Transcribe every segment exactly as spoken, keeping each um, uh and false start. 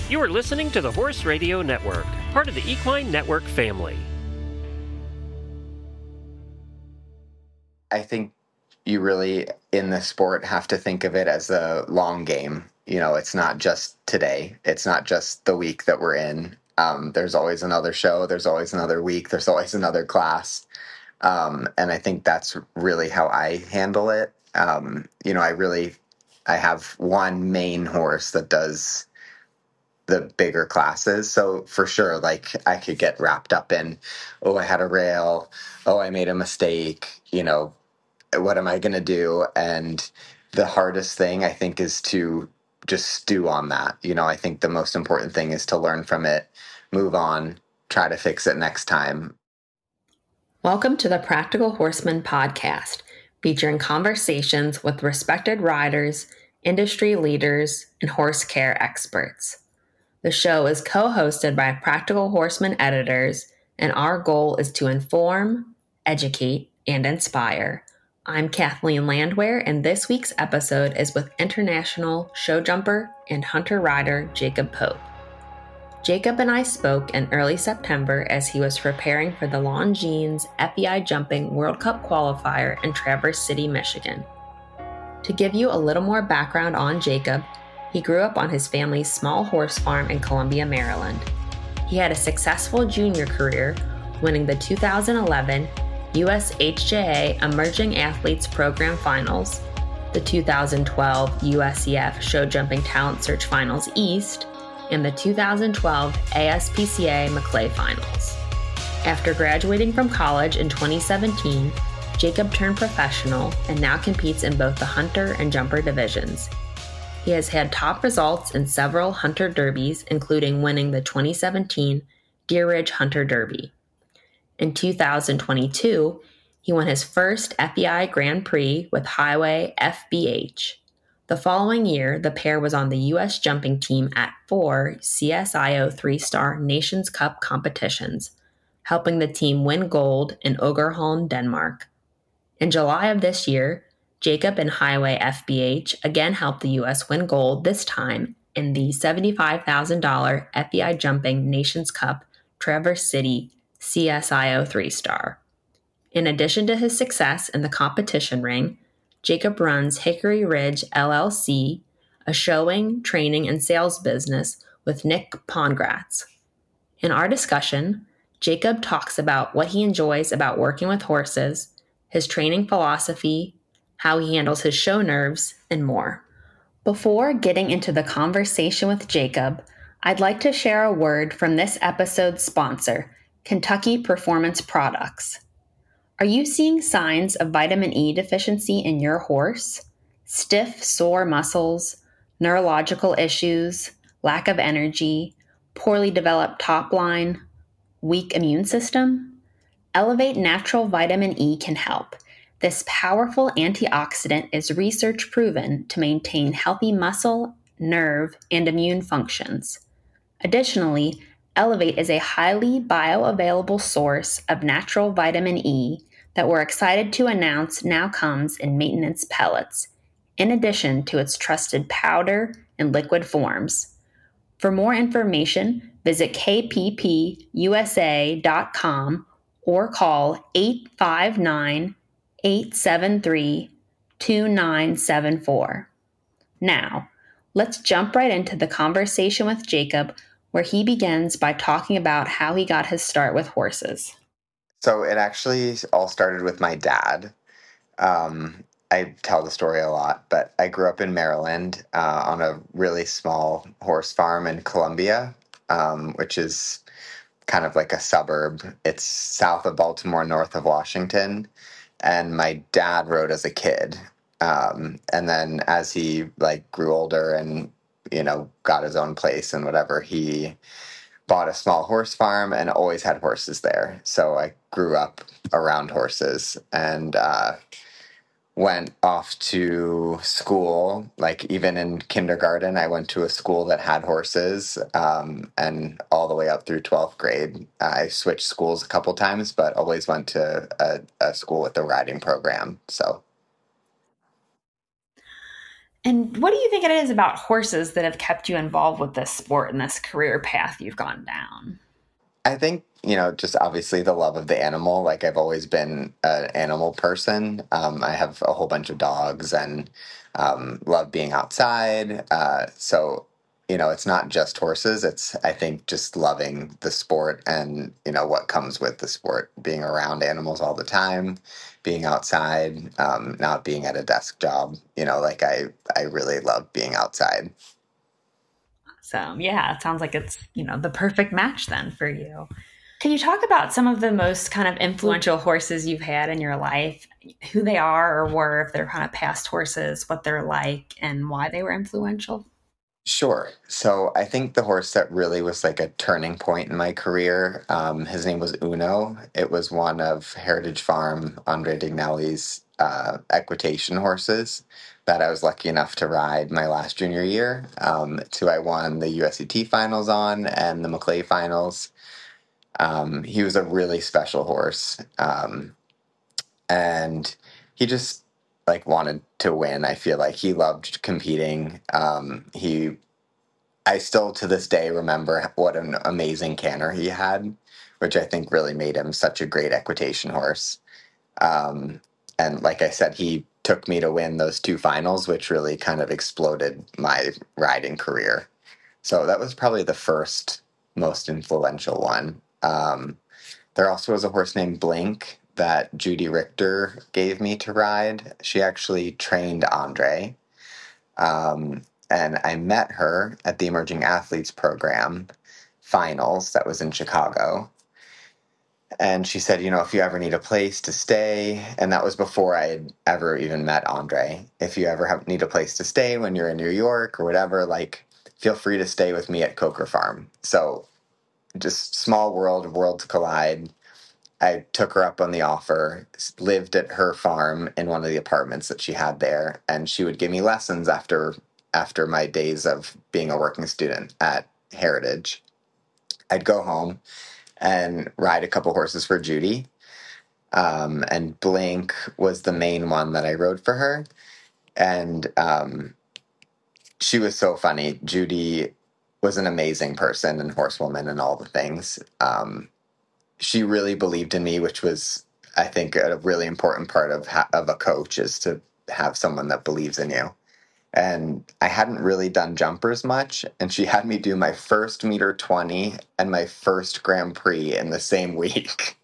You are listening to the Horse Radio Network, part of the Equine Network family. I think you really, in the sport, have to think of it as a long game. You know, it's not just today. It's not just the week that we're in. Um, there's always another show. There's always another week. There's always another class. Um, and I think that's really how I handle it. Um, you know, I really, I have one main horse that does the bigger classes. So for sure, like I could get wrapped up in, oh, I had a rail. Oh, I made a mistake. You know, what am I going to do? And the hardest thing I think is to just stew on that. You know, I think the most important thing is to learn from it, move on, try to fix it next time. Welcome to the Practical Horseman podcast, featuring conversations with respected riders, industry leaders, and horse care experts. The show is co-hosted by Practical Horseman editors, and our goal is to inform, educate, and inspire. I'm Kathleen Landwehr, and this week's episode is with international show jumper and hunter rider Jacob Pope. Jacob and I spoke in early September as he was preparing for the Longines F E I Jumping World Cup qualifier in Traverse City, Michigan. To give you a little more background on Jacob, he grew up on his family's small horse farm in Columbia, Maryland. He had a successful junior career, winning the two thousand eleven U S H J A Emerging Athletes Program Finals, the two thousand twelve U S E F Show Jumping Talent Search Finals East, and the two thousand twelve A S P C A Maclay Finals. After graduating from college in twenty seventeen, Jacob turned professional and now competes in both the hunter and jumper divisions. He has had top results in several hunter derbies, including winning the twenty seventeen Deer Ridge Hunter Derby. In two thousand twenty-two, he won his first F E I Grand Prix with Highway F B H. The following year, the pair was on the U S jumping team at four C S I O three-star Nations Cup competitions, helping the team win gold in Ogerholm, Denmark. In July of this year, Jacob and Highway F B H again helped the U S win gold, this time in the seventy-five thousand dollars F E I Jumping Nations Cup Traverse City C S I O three-star. In addition to his success in the competition ring, Jacob runs Hickory Ridge L L C, a showing, training, and sales business with Nick Pongratz. In our discussion, Jacob talks about what he enjoys about working with horses, his training philosophy, how he handles his show nerves, and more. Before getting into the conversation with Jacob, I'd like to share a word from this episode's sponsor, Kentucky Performance Products. Are you seeing signs of vitamin E deficiency in your horse? Stiff, sore muscles, neurological issues, lack of energy, poorly developed top line, weak immune system? Elevate Natural Vitamin E can help. This powerful antioxidant is research proven to maintain healthy muscle, nerve, and immune functions. Additionally, Elevate is a highly bioavailable source of natural vitamin E that we're excited to announce now comes in maintenance pellets, in addition to its trusted powder and liquid forms. For more information, visit k p p u s a dot com or call eight five nine, eight seven three, two nine seven four. Now, let's jump right into the conversation with Jacob, where he begins by talking about how he got his start with horses. So it actually all started with my dad. Um, I tell the story a lot, but I grew up in Maryland uh, on a really small horse farm in Columbia, um, which is kind of like a suburb. It's south of Baltimore, north of Washington. And my dad rode as a kid. Um, and then as he like grew older and, you know, got his own place and whatever, he bought a small horse farm and always had horses there. So I grew up around horses and uh, went off to school. Like even in kindergarten, I went to a school that had horses, um, and all the way up through twelfth grade. I switched schools a couple times, but always went to a, a school with a riding program. So. And what do you think it is about horses that have kept you involved with this sport and this career path you've gone down? I think, you know, just obviously the love of the animal. Like, I've always been an animal person. Um, I have a whole bunch of dogs and um, love being outside. Uh, so, you know, it's not just horses. It's, I think, just loving the sport and, you know, what comes with the sport, being around animals all the time, being outside, um, not being at a desk job. You know, like I, I really love being outside. So, yeah, it sounds like it's, you know, the perfect match then for you. Can you talk about some of the most kind of influential horses you've had in your life, who they are or were, if they're kind of past horses, what they're like, and why they were influential? Sure. So I think the horse that really was like a turning point in my career, um, his name was Uno. It was one of Heritage Farm, Andre Dignelli's uh, equitation horses that I was lucky enough to ride my last junior year. Um, two, I won the U S E T finals on and the Maclay finals. Um, he was a really special horse. Um, and he just like wanted to win. I feel like he loved competing. Um, he I still to this day remember what an amazing canter he had, which I think really made him such a great equitation horse. Um, and like I said, he took me to win those two finals, which really kind of exploded my riding career. So that was probably the first most influential one. Um, there also was a horse named Blink that Judy Richter gave me to ride. She actually trained Andre. Um, and I met her at the Emerging Athletes Program finals that was in Chicago. And she said, you know, if you ever need a place to stay, and that was before I had ever even met Andre, if you ever have, need a place to stay when you're in New York or whatever, like, feel free to stay with me at Coker Farm. So just small world, worlds collide. I took her up on the offer, lived at her farm in one of the apartments that she had there, and she would give me lessons after after my days of being a working student at Heritage. I'd go home and ride a couple horses for Judy, um, and Blink was the main one that I rode for her, and um, she was so funny. Judy was an amazing person and horsewoman and all the things. Um, she really believed in me, which was, I think, a really important part of ha- of a coach is to have someone that believes in you. And I hadn't really done jumpers much, and she had me do my first meter twenty and my first Grand Prix in the same week.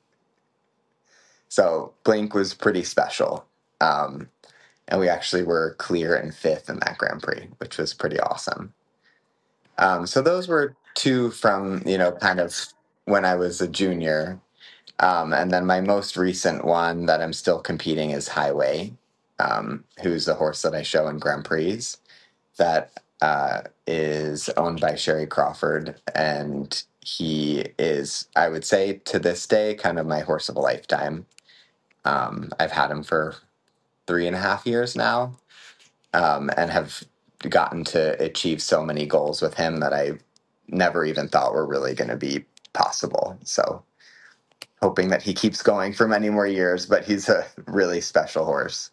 So Blink was pretty special. Um, and we actually were clear in fifth in that Grand Prix, which was pretty awesome. Um, so those were two from, you know, kind of when I was a junior. Um, and then my most recent one that I'm still competing is Highway, um, who's the horse that I show in Grand Prix that uh, is owned by Sherry Crawford. And he is, I would say, to this day, kind of my horse of a lifetime. Um, I've had him for three and a half years now, um, and have gotten to achieve so many goals with him that I never even thought were really going to be possible. So hoping that he keeps going for many more years, but he's a really special horse.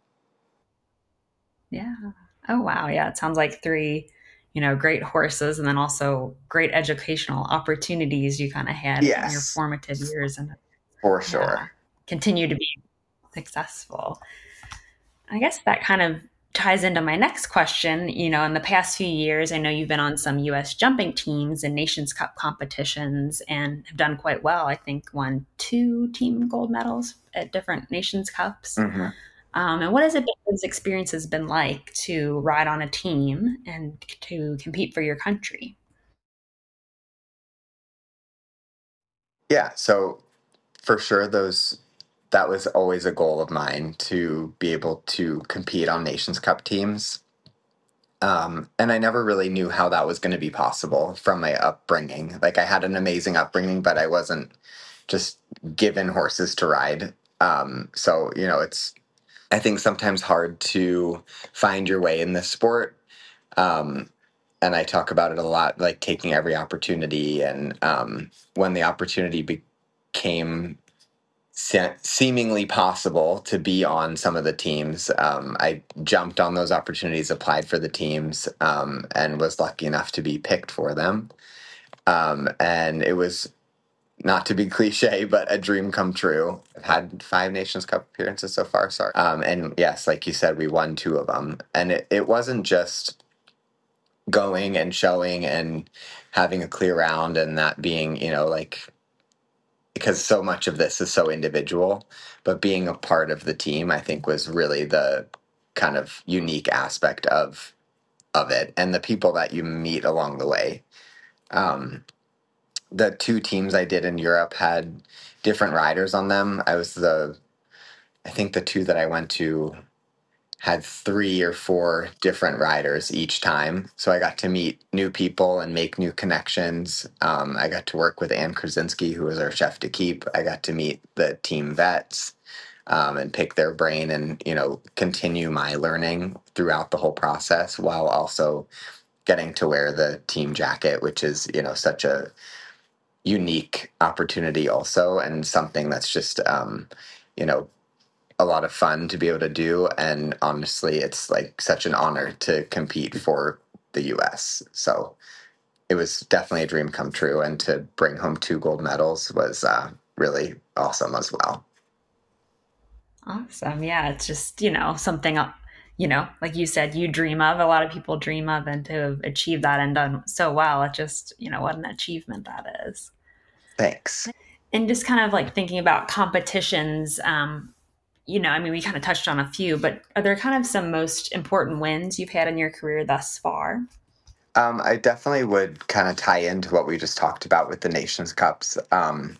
Yeah. Oh, wow. Yeah. It sounds like three, you know, great horses and then also great educational opportunities you kind of had in your Yes, formative years and for yeah, sure. continue to be successful. I guess that kind of ties into my next question. You know, in the past few years, I know you've been on some U S jumping teams and Nations Cup competitions and have done quite well. I think won two team gold medals at different Nations Cups. Mm-hmm. Um, and what has it been, those experiences been like to ride on a team and to compete for your country? Yeah, so for sure, those that was always a goal of mine to be able to compete on Nations Cup teams. Um, and I never really knew how that was going to be possible from my upbringing. Like, I had an amazing upbringing, but I wasn't just given horses to ride. Um, so, you know, it's, I think, sometimes hard to find your way in this sport. Um, and I talk about it a lot, like taking every opportunity. And um, when the opportunity became se- seemingly possible to be on some of the teams. Um, I jumped on those opportunities, applied for the teams, um, and was lucky enough to be picked for them. Um, and it was, not to be cliche, but a dream come true. I've had five Nations Cup appearances so far. Sorry. Um, and yes, like you said, we won two of them. And it, it wasn't just going and showing and having a clear round and that being, you know, like, because so much of this is so individual, but being a part of the team, I think, was really the kind of unique aspect of of it, and the people that you meet along the way. Um, the two teams I did in Europe had different riders on them. I was the, I think the two that I went to had three or four different riders each time. So I got to meet new people and make new connections. Um, I got to work with Ann Krasinski, who was our chef de keep. I got to meet the team vets um, and pick their brain and, you know, continue my learning throughout the whole process while also getting to wear the team jacket, which is, you know, such a unique opportunity also, and something that's just, um, you know, a lot of fun to be able to do. And honestly, it's like such an honor to compete for the U S. So it was definitely a dream come true. And to bring home two gold medals was uh, really awesome as well. Awesome. Yeah. It's just, you know, something, you know, like you said, you dream of, a lot of people dream of, and to have achieved that and done so well, it just, you know, what an achievement that is. Thanks. And just kind of like thinking about competitions, um, you know, I mean, we kind of touched on a few, but are there kind of some most important wins you've had in your career thus far? Um, I definitely would kind of tie into what we just talked about with the Nations Cups. Um,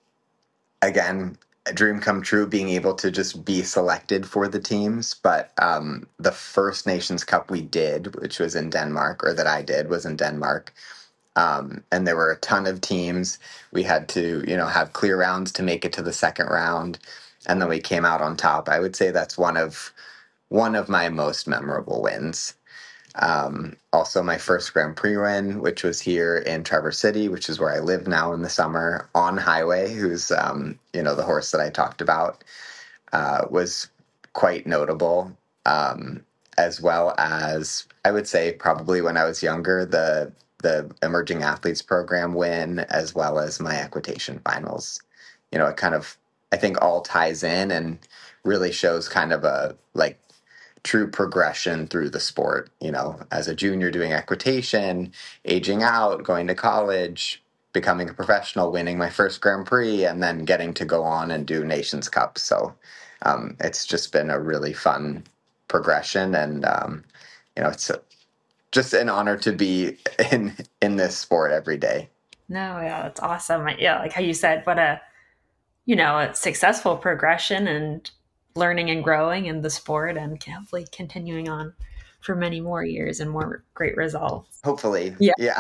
again, a dream come true being able to just be selected for the teams. But um, the first Nations Cup we did, which was in Denmark, or that I did, was in Denmark. Um, and there were a ton of teams. We had to, you know, have clear rounds to make it to the second round, and then we came out on top. I would say that's one of one of my most memorable wins. Um, also, my first Grand Prix win, which was here in Traverse City, which is where I live now in the summer, on Highway, who's, um, you know, the horse that I talked about, uh, was quite notable. Um, as well as, I would say, probably when I was younger, the the Emerging Athletes Program win, as well as my equitation finals. You know, it kind of, I think, all ties in and really shows kind of a, like, true progression through the sport. You know, as a junior doing equitation, aging out, going to college, becoming a professional, winning my first Grand Prix, and then getting to go on and do Nations Cup. So um, it's just been a really fun progression, and um, you know, it's a, just an honor to be in in this sport every day. No, yeah, that's awesome. Yeah, like how you said, what a, you know, a successful progression and learning and growing in the sport, and hopefully continuing on for many more years and more great results. Hopefully. Yeah. Yeah.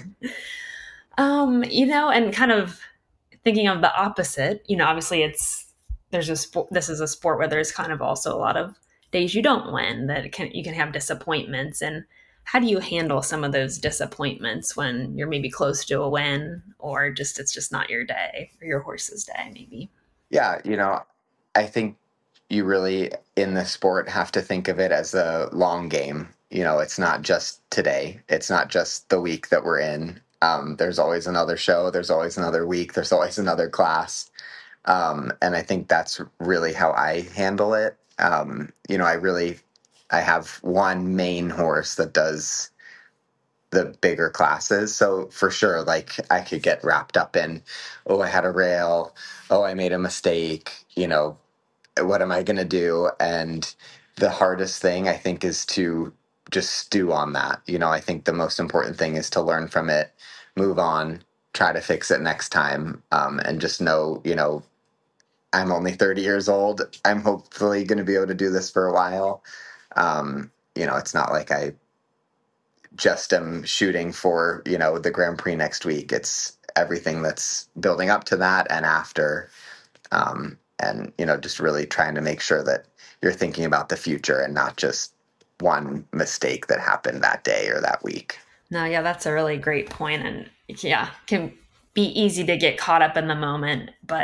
Um, you know, and kind of thinking of the opposite, you know, obviously it's, there's a sport, this is a sport where there's kind of also a lot of days you don't win, that can, you can have disappointments. And how do you handle some of those disappointments when you're maybe close to a win, or just, it's just not your day or your horse's day, maybe? Yeah, you know, I think you really, in the sport, have to think of it as a long game. You know, it's not just today. It's not just the week that we're in. Um, there's always another show. There's always another week. There's always another class. Um, and I think that's really how I handle it. Um, you know, I really, I have one main horse that does the bigger classes. So for sure, like, I could get wrapped up in, oh, I had a rail. Oh, I made a mistake. You know, what am I going to do? And the hardest thing, I think, is to just stew on that. You know, I think the most important thing is to learn from it, move on, try to fix it next time, um, and just know, you know, I'm only thirty years old. I'm hopefully going to be able to do this for a while. Um, you know, it's not like I just am shooting for, you know, the Grand Prix next week. It's everything that's building up to that and after. Um, and, you know, just really trying to make sure that you're thinking about the future and not just one mistake that happened that day or that week. No, yeah, that's a really great point. And yeah, can be easy to get caught up in the moment, but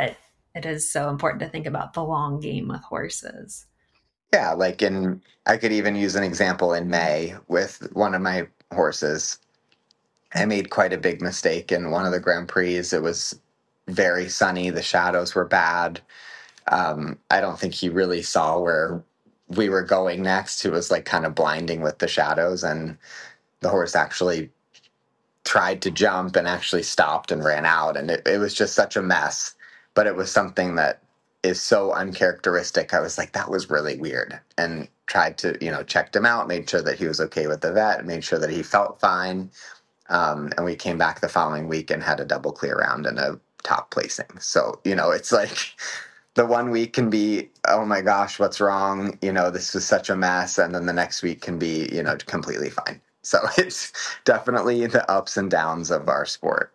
it is so important to think about the long game with horses. Yeah, like in, I could even use an example in May with one of my horses. I made quite a big mistake in one of the Grand Prix. It was very sunny. The shadows were bad. Um, I don't think he really saw where we were going next. It was like kind of blinding with the shadows, and the horse actually tried to jump and actually stopped and ran out. And it, it was just such a mess. But it was something that is so uncharacteristic. I was like, that was really weird. And tried to, you know, checked him out, made sure that he was okay with the vet, made sure that he felt fine. Um, and we came back the following week and had a double clear round and a top placing. So, you know, it's like the one week can be, oh my gosh, what's wrong? You know, this was such a mess. And then the next week can be, you know, completely fine. So it's definitely the ups and downs of our sport.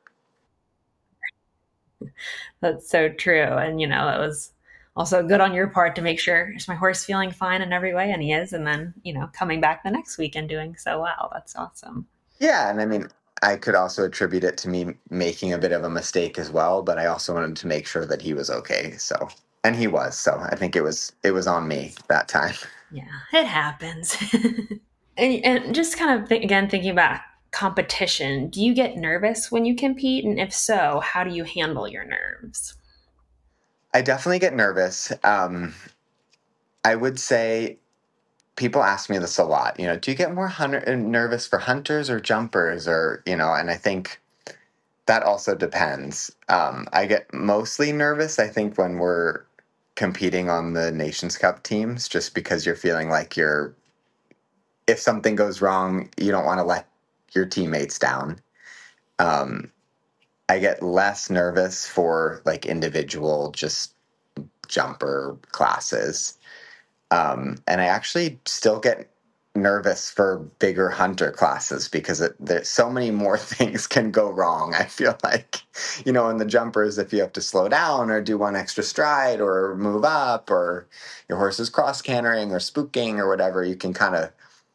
That's so true. And, you know, it was also good on your part to make sure, is my horse feeling fine in every way? And he is. And then, you know, coming back the next week and doing so well. That's awesome. Yeah. And I mean, I could also attribute it to me making a bit of a mistake as well, but I also wanted to make sure that he was okay. So, and he was. So I think it was it was on me that time. Yeah, it happens. and, and just kind of, th- again, thinking about competition, do you get nervous when you compete? And if so, how do you handle your nerves? I definitely get nervous. Um, I would say people ask me this a lot. You know, do you get more hunter- nervous for hunters or jumpers? Or, you know, and I think that also depends. Um, I get mostly nervous, I think, when we're competing on the Nations Cup teams, just because you're feeling like you're, if something goes wrong, you don't want to let your teammates down. Um, I get less nervous for like individual just jumper classes. Um, and I actually still get nervous for bigger hunter classes because it, there's so many more things can go wrong. I feel like, you know, in the jumpers, if you have to slow down or do one extra stride or move up or your horse is cross cantering or spooking or whatever, you can kind of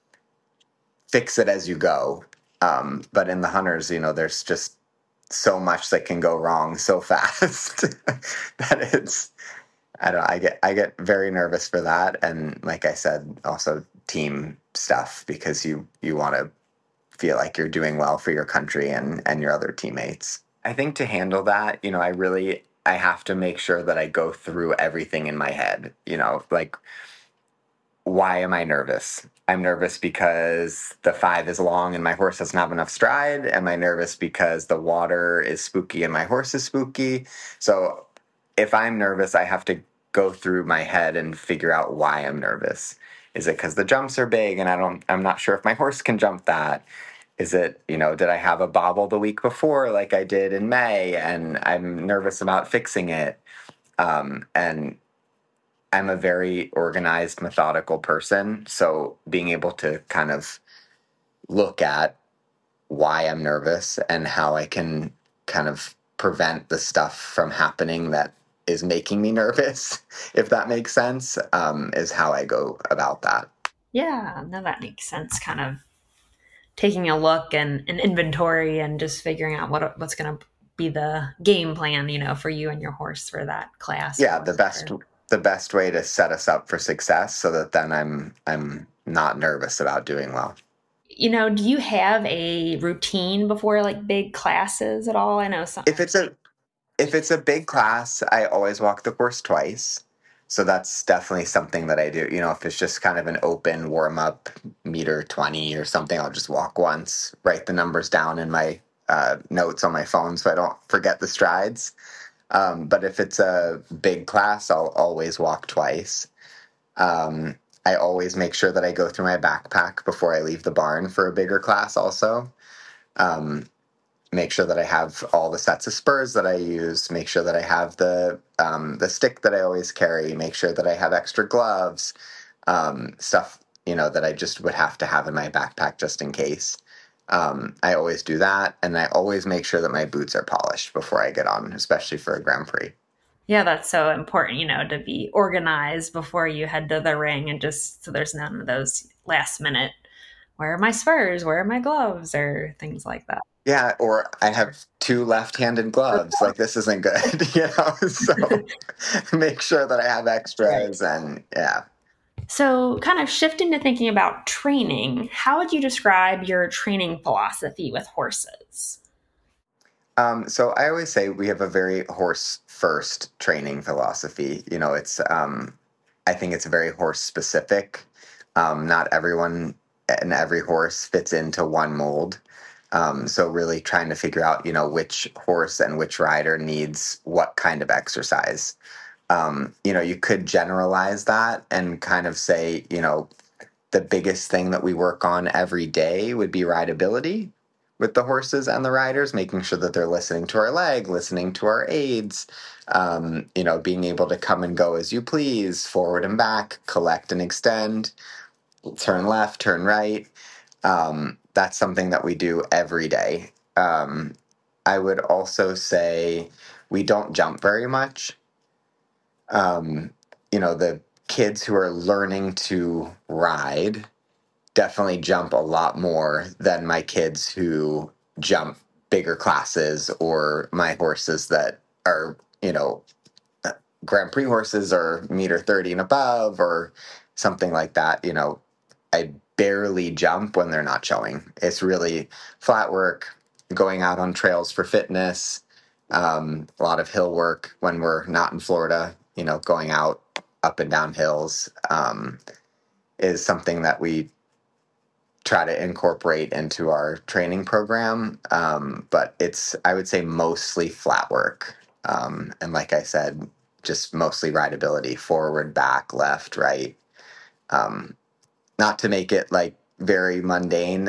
fix it as you go. Um, but in the hunters, you know, there's just so much that can go wrong so fast that it's, I don't know, I get I get very nervous for that, and like I said, also team stuff, because you you want to feel like you're doing well for your country and and your other teammates. I think to handle that, you know, I really I have to make sure that I go through everything in my head, you know, like, why am I nervous? I'm nervous because the five is long and my horse doesn't have enough stride. Am I nervous because the water is spooky and my horse is spooky? So if I'm nervous, I have to go through my head and figure out why I'm nervous. Is it because the jumps are big and I don't, I'm not sure if my horse can jump that? Is it, you know, did I have a bobble the week before like I did in May and I'm nervous about fixing it? Um, and I'm a very organized, methodical person. So being able to kind of look at why I'm nervous and how I can kind of prevent the stuff from happening that is making me nervous, if that makes sense, um, is how I go about that. Yeah, no, that makes sense. Kind of taking a look and an inventory and just figuring out what what's going to be the game plan, you know, for you and your horse for that class. Yeah, the best the best way to set us up for success, so that then I'm I'm not nervous about doing well. You know, do you have a routine before like big classes at all? I know some. If it's a if it's a big class, I always walk the course twice. So that's definitely something that I do. You know, if it's just kind of an open warm up meter twenty or something, I'll just walk once, write the numbers down in my uh, notes on my phone so I don't forget the strides. Um, but if it's a big class, I'll always walk twice. Um, I always make sure that I go through my backpack before I leave the barn for a bigger class also. Um, make sure that I have all the sets of spurs that I use, make sure that I have the um, the stick that I always carry, make sure that I have extra gloves, um, stuff, you know, that I just would have to have in my backpack just in case. Um, I always do that, and I always make sure that my boots are polished before I get on, especially for a Grand Prix. Yeah, that's so important, you know, to be organized before you head to the ring, and just so there's none of those last minute, where are my spurs, where are my gloves, or things like that. Yeah, or I have two left-handed gloves. Like, this isn't good, you know? So make sure that I have extras and yeah. So, kind of shifting to thinking about training, how would you describe your training philosophy with horses? Um, so I always say we have a very horse-first training philosophy. You know, it's um, I think it's very horse-specific. Um, not everyone and every horse fits into one mold. Um, so really trying to figure out, you know, which horse and which rider needs what kind of exercise. Um, you know, you could generalize that and kind of say, you know, the biggest thing that we work on every day would be rideability with the horses and the riders, making sure that they're listening to our leg, listening to our aids, um, you know, being able to come and go as you please, forward and back, collect and extend, turn left, turn right. Um, that's something that we do every day. Um, I would also say we don't jump very much. Um, you know, the kids who are learning to ride definitely jump a lot more than my kids who jump bigger classes or my horses that are, you know, Grand Prix horses or meter thirty and above or something like that. You know, I barely jump when they're not showing. It's really flat work, going out on trails for fitness, um, a lot of hill work when we're not in Florida, you know, going out up and down hills um, is something that we try to incorporate into our training program. Um, but it's, I would say, mostly flat work. Um, and like I said, just mostly rideability, forward, back, left, right. Um, not to make it like very mundane,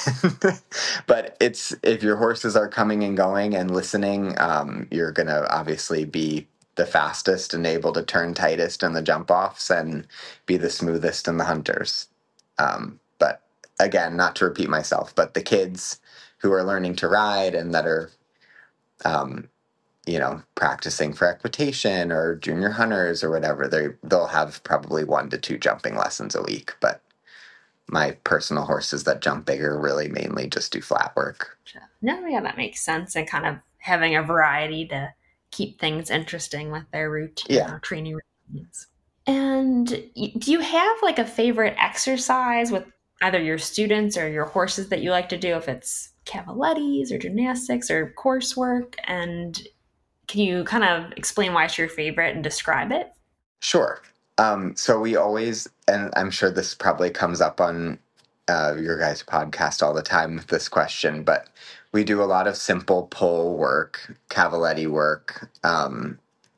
but it's, if your horses are coming and going and listening, um, you're going to obviously be the fastest and able to turn tightest in the jump offs and be the smoothest in the hunters. Um, but again, not to repeat myself, but the kids who are learning to ride and that are, um, you know, practicing for equitation or junior hunters or whatever, they they'll have probably one to two jumping lessons a week. But my personal horses that jump bigger really mainly just do flat work. No, yeah, that makes sense. And kind of having a variety to keep things interesting with their routine, Yeah. or training routines. And do you have like a favorite exercise with either your students or your horses that you like to do, if it's cavalettis or gymnastics or coursework? And can you kind of explain why it's your favorite and describe it? Sure. Um, so we always, and I'm sure this probably comes up on uh, your guys' podcast all the time with this question, but we do a lot of simple pull work, cavaletti work, um,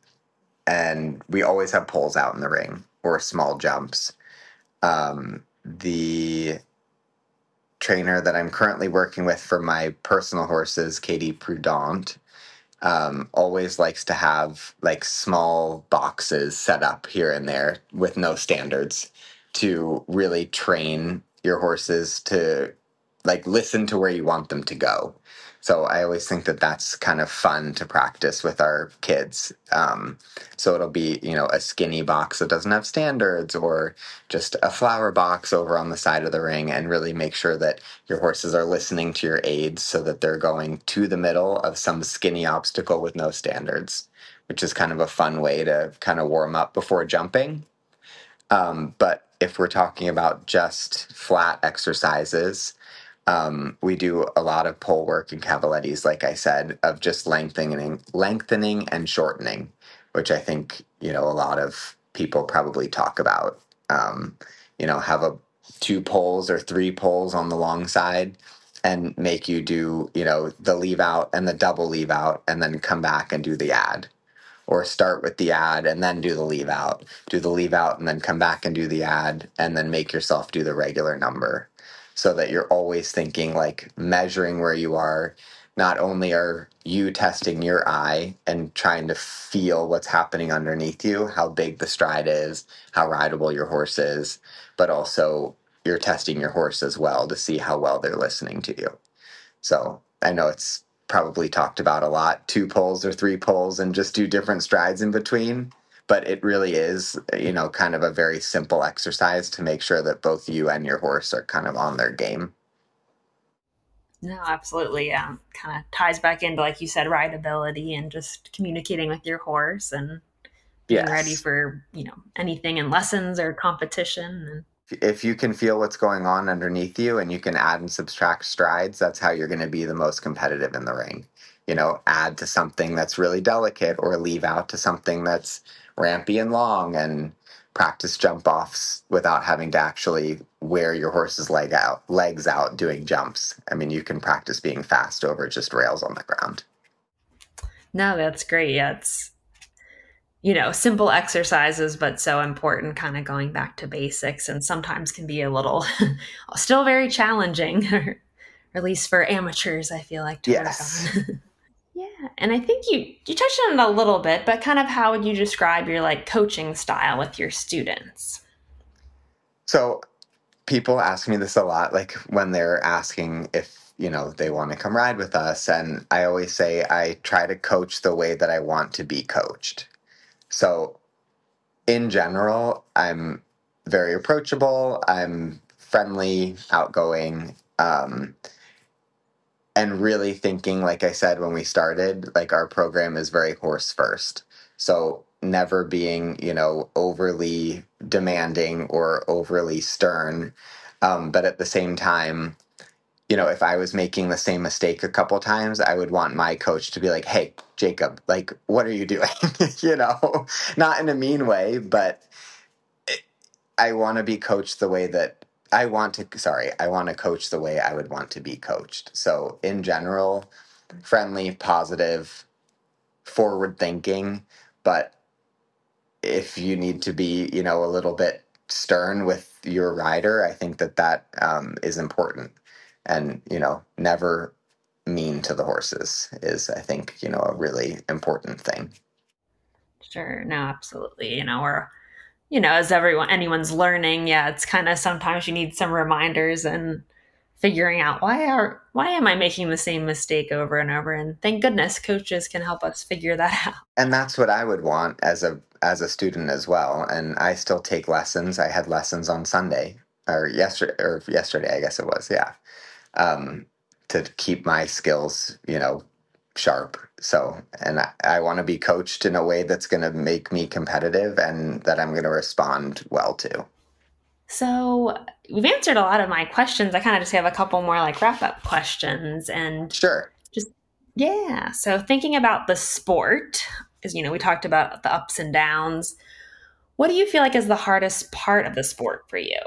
and we always have pulls out in the ring or small jumps. Um, the trainer that I'm currently working with for my personal horses, Katie Prudent, um, always likes to have like small boxes set up here and there with no standards to really train your horses to like listen to where you want them to go. So I always think that that's kind of fun to practice with our kids. Um, so it'll be, you know, a skinny box that doesn't have standards or just a flower box over on the side of the ring, and really make sure that your horses are listening to your aids so that they're going to the middle of some skinny obstacle with no standards, which is kind of a fun way to kind of warm up before jumping. Um, but if we're talking about just flat exercises, um, we do a lot of pole work and cavalettis, like I said, of just lengthening, lengthening and shortening, which I think, you know, a lot of people probably talk about. Um, you know, have a two poles or three poles on the long side and make you do, you know, the leave out and the double leave out and then come back and do the add. Or start with the add and then do the leave out. Do the leave out and then come back and do the add and then make yourself do the regular number. So that you're always thinking, like, measuring where you are. Not only are you testing your eye and trying to feel what's happening underneath you, how big the stride is, how rideable your horse is, but also you're testing your horse as well to see how well they're listening to you. So I know it's probably talked about a lot, two poles or three poles and just do different strides in between. But it really is, you know, kind of a very simple exercise to make sure that both you and your horse are kind of on their game. No, absolutely. Yeah. Kind of ties back into, like you said, rideability and just communicating with your horse and being ready Yes. for, you know, anything in lessons or competition. And If you can feel what's going on underneath you and you can add and subtract strides, that's how you're going to be the most competitive in the ring. You know, add to something that's really delicate or leave out to something that's rampy and long, and practice jump offs without having to actually wear your horse's leg out, legs out doing jumps. I mean, you can practice being fast over just rails on the ground. no, that's great. Yeah. It's, you know, simple exercises, but so important, kind of going back to basics, and sometimes can be a little still very challenging, or at least for amateurs, I feel like, to work Yes. on. Yeah. And I think you, you touched on it a little bit, but kind of how would you describe your like coaching style with your students? So people ask me this a lot, like when they're asking if, you know, they want to come ride with us. And I always say I try to coach the way that I want to be coached. So in general, I'm very approachable. I'm friendly, outgoing, um, and really thinking, like I said, when we started, like our program is very horse first. So never being, you know, overly demanding or overly stern. Um, but at the same time, you know, if I was making the same mistake a couple times, I would want my coach to be like, "Hey, Jacob, like, what are you doing?" You know, not in a mean way, but I want to be coached the way that I want to, sorry, I want to coach the way I would want to be coached. So, in general, friendly, positive, forward thinking, but if you need to be, you know, a little bit stern with your rider, I think that that um, is important. And, you know, never mean to the horses is, I think, you know, a really important thing. Sure. No, absolutely. You know, or, you know, as everyone, anyone's learning, yeah, it's kind of sometimes you need some reminders and figuring out why are, why am I making the same mistake over and over? And thank goodness coaches can help us figure that out. And that's what I would want as a as a student as well. And I still take lessons. I had lessons on Sunday or yesterday or yesterday, I guess it was. Yeah, um, to keep my skills, you know, sharp. So, and I, I want to be coached in a way that's going to make me competitive and that I'm going to respond well to. So we've answered a lot of my questions. I kind of just have a couple more like wrap up questions and Sure. just, yeah. So thinking about the sport, because, you know, we talked about the ups and downs. What do you feel like is the hardest part of the sport for you?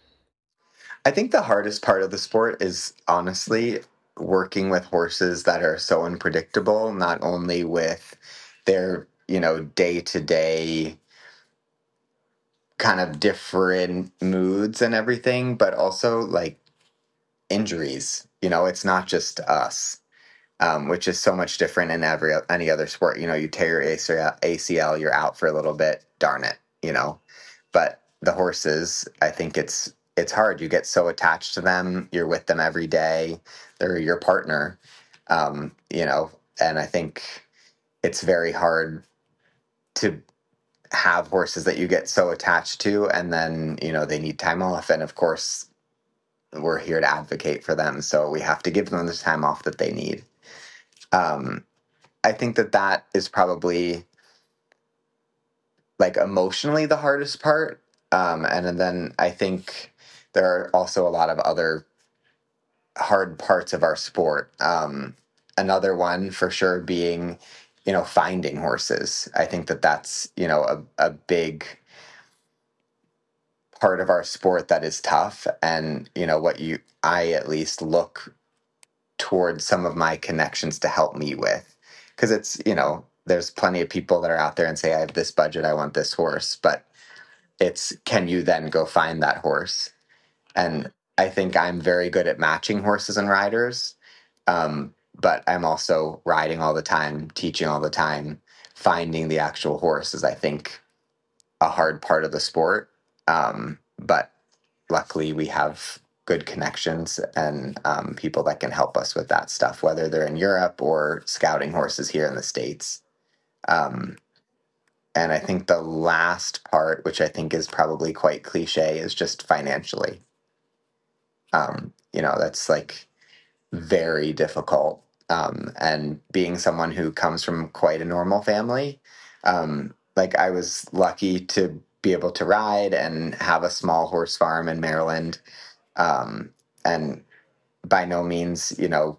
I think the hardest part of the sport is honestly working with horses that are so unpredictable, not only with their, you know, day to day kind of different moods and everything, but also like injuries. You know, it's not just us, um, which is so much different in every any other sport. You know, you tear your A C L, A C L, you're out for a little bit. Darn it, you know. But the horses, I think it's it's hard. You get so attached to them. You're with them every day. They're your partner, um, you know. And I think it's very hard to have horses that you get so attached to, and then you know they need time off. And of course, we're here to advocate for them, so we have to give them the time off that they need. Um, I think that that is probably like emotionally the hardest part. Um, and then I think there are also a lot of other hard parts of our sport. Um, another one for sure being, you know, finding horses. I think that that's, you know, a, a big part of our sport that is tough. And, you know, what you, I at least look towards some of my connections to help me with. Because it's, you know, there's plenty of people that are out there and say, I have this budget, I want this horse. But it's, can you then go find that horse? And I think I'm very good at matching horses and riders. Um, but I'm also riding all the time, teaching all the time. Finding the actual horse is, I think, a hard part of the sport. Um, but luckily, we have good connections and um, people that can help us with that stuff, whether they're in Europe or scouting horses here in the States. Um, and I think the last part, which I think is probably quite cliche, is just financially. Um, you know, that's like very difficult. Um, and being someone who comes from quite a normal family, um, like I was lucky to be able to ride and have a small horse farm in Maryland. Um, and by no means, you know,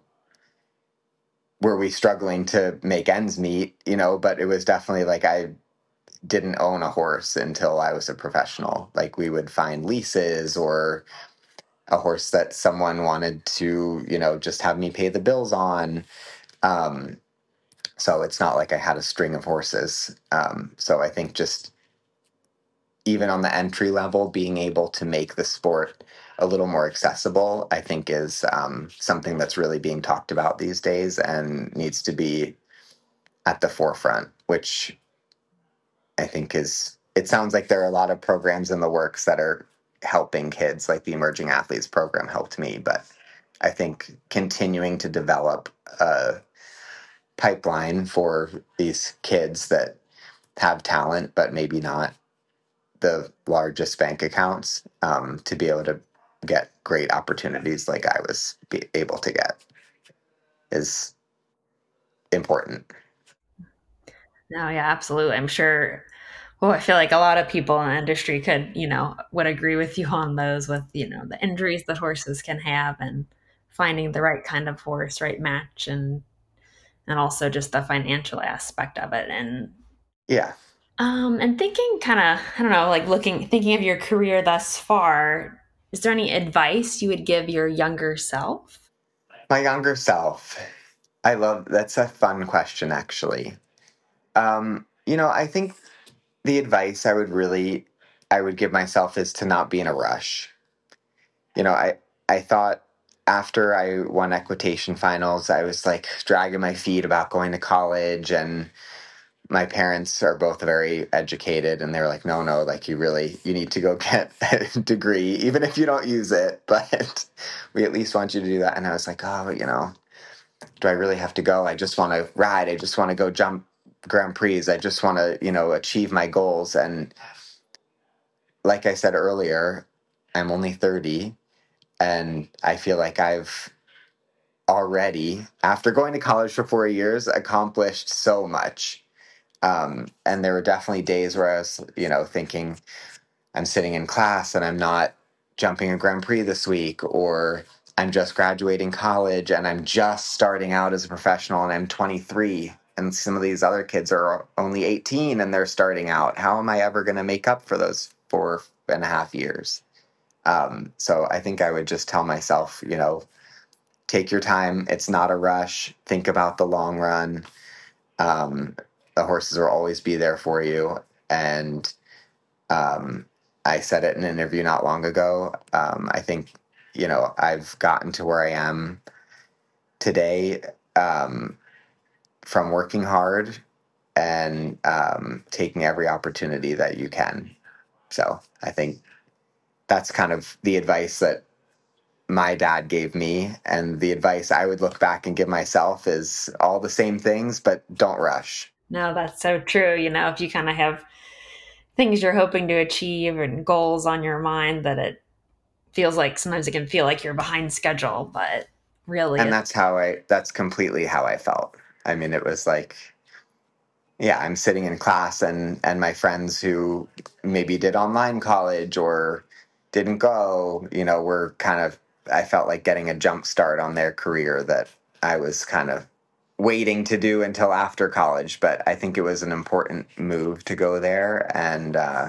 were we struggling to make ends meet, you know, but it was definitely like I didn't own a horse until I was a professional. Like we would find leases or a horse that someone wanted to, you know, just have me pay the bills on. Um, so it's not like I had a string of horses. Um, so I think just even on the entry level, being able to make the sport a little more accessible, I think is um, something that's really being talked about these days and needs to be at the forefront, which I think is, it sounds like there are a lot of programs in the works that are helping kids, like the Emerging Athletes program helped me, but I think continuing to develop a pipeline for these kids that have talent, but maybe not the largest bank accounts, um, to be able to get great opportunities like I was be able to get is important. No, yeah, absolutely. I'm sure. Well, I feel like a lot of people in the industry could, you know, would agree with you on those with, you know, the injuries that horses can have and finding the right kind of horse, right match, and and also just the financial aspect of it. And Yeah. um and thinking kind of, I don't know, like looking thinking of your career thus far, is there any advice you would give your younger self? My younger self. I love, that's a fun question, actually. Um, you know, I think the advice I would really, I would give myself is to not be in a rush. You know, I, I thought after I won equitation finals, I was like dragging my feet about going to college, and my parents are both very educated, and they were like, no, no, like you really, you need to go get a degree, even if you don't use it, but we at least want you to do that. And I was like, oh, you know, do I really have to go? I just want to ride. I just want to go jump Grand Prix. I just want to, you know, achieve my goals. And like I said earlier, I'm only thirty, and I feel like I've already, after going to college for four years, accomplished so much. Um, and there were definitely days where I was, you know, thinking I'm sitting in class and I'm not jumping a Grand Prix this week, or I'm just graduating college and I'm just starting out as a professional and I'm twenty-three. And some of these other kids are only eighteen and they're starting out. How am I ever going to make up for those four and a half years? Um, so I think I would just tell myself, you know, take your time. It's not a rush. Think about the long run. Um, the horses will always be there for you. And um, I said it in an interview not long ago. Um, I think, you know, I've gotten to where I am today um, from working hard and um, taking every opportunity that you can. So I think that's kind of the advice that my dad gave me, and the advice I would look back and give myself is all the same things, but don't rush. No, that's so true. You know, if you kind of have things you're hoping to achieve and goals on your mind, that it feels like sometimes it can feel like you're behind schedule, but really And it's that's how I, that's completely how I felt. I mean, it was like, yeah, I'm sitting in class and, and my friends who maybe did online college or didn't go, you know, were kind of, I felt like getting a jump start on their career that I was kind of waiting to do until after college. But I think it was an important move to go there. And uh,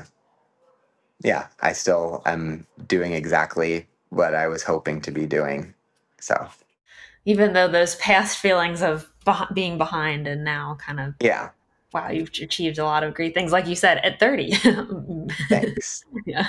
yeah, I still am doing exactly what I was hoping to be doing. So, even though those past feelings of beh- being behind and now kind of, yeah, wow, you've achieved a lot of great things, like you said, at thirty. thanks. Yeah.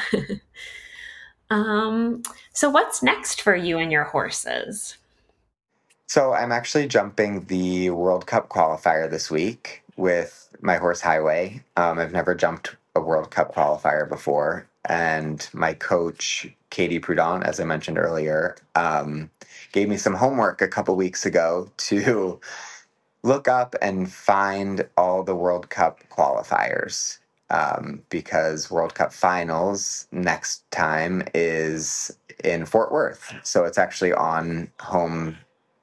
Um, so what's next for you and your horses? So I'm actually jumping the World Cup qualifier this week with my horse Highway. Um, I've never jumped a World Cup qualifier before, and my coach Katie Prudon, as I mentioned earlier, um, gave me some homework a couple weeks ago to look up and find all the World Cup qualifiers. Um, because World Cup finals next time is in Fort Worth. So it's actually on home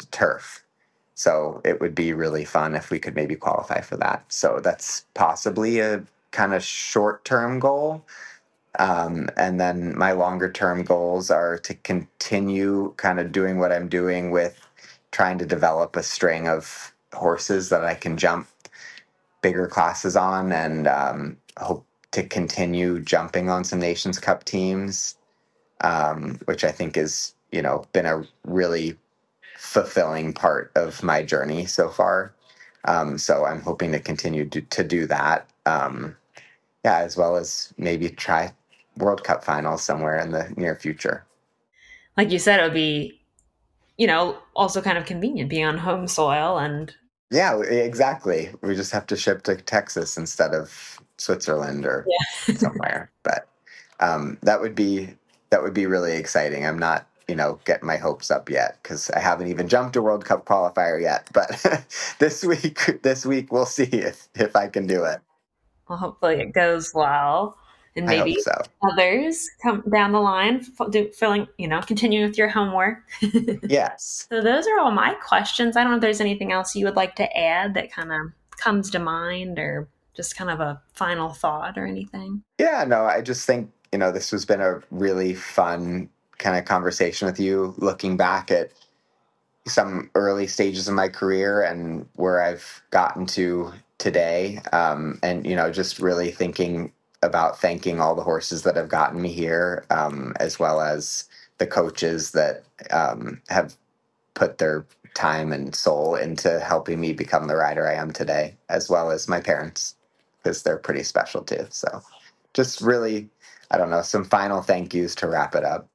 just turf. So it would be really fun if we could maybe qualify for that. So that's possibly a kind of short-term goal. Um, and then my longer-term goals are to continue kind of doing what I'm doing with trying to develop a string of horses that I can jump bigger classes on, and um, hope to continue jumping on some Nations Cup teams, um, which I think is, you know, been a really fulfilling part of my journey so far. Um, so I'm hoping to continue to, to do that. Um, yeah, as well as maybe try World Cup finals somewhere in the near future. Like you said, it would be, you know, also kind of convenient being on home soil. And yeah, exactly. We just have to ship to Texas instead of Switzerland or yeah. somewhere. But um, that would be that would be really exciting. I'm not, you know, getting my hopes up yet because I haven't even jumped a World Cup qualifier yet. But this week, this week we'll see if if I can do it. Well, hopefully it goes well, and I maybe hope so. Others come down the line, do, filling, you know, continuing with your homework. Yes. So those are all my questions. I don't know if there's anything else you would like to add that kind of comes to mind, or just kind of a final thought or anything. Yeah, no, I just think, you know, this has been a really fun kind of conversation with you, looking back at some early stages of my career and where I've gotten to today. Um, and, you know, just really thinking about thanking all the horses that have gotten me here, um, as well as the coaches that um, have put their time and soul into helping me become the rider I am today, as well as my parents, because they're pretty special too. So just really, I don't know, some final thank yous to wrap it up.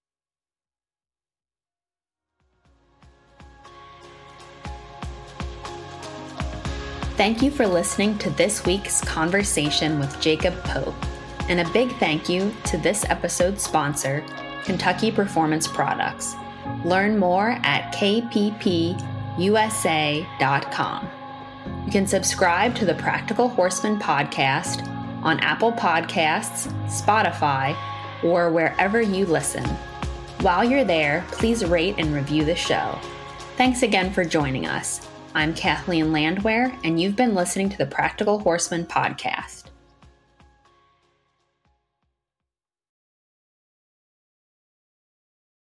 Thank you for listening to this week's conversation with Jacob Pope, and a big thank you to this episode's sponsor, Kentucky Performance Products. Learn more at k p p u s a dot com. You can subscribe to the Practical Horseman podcast on Apple Podcasts, Spotify, or wherever you listen. While you're there, please rate and review the show. Thanks again for joining us. I'm Kathleen Landwehr, and you've been listening to the Practical Horseman podcast.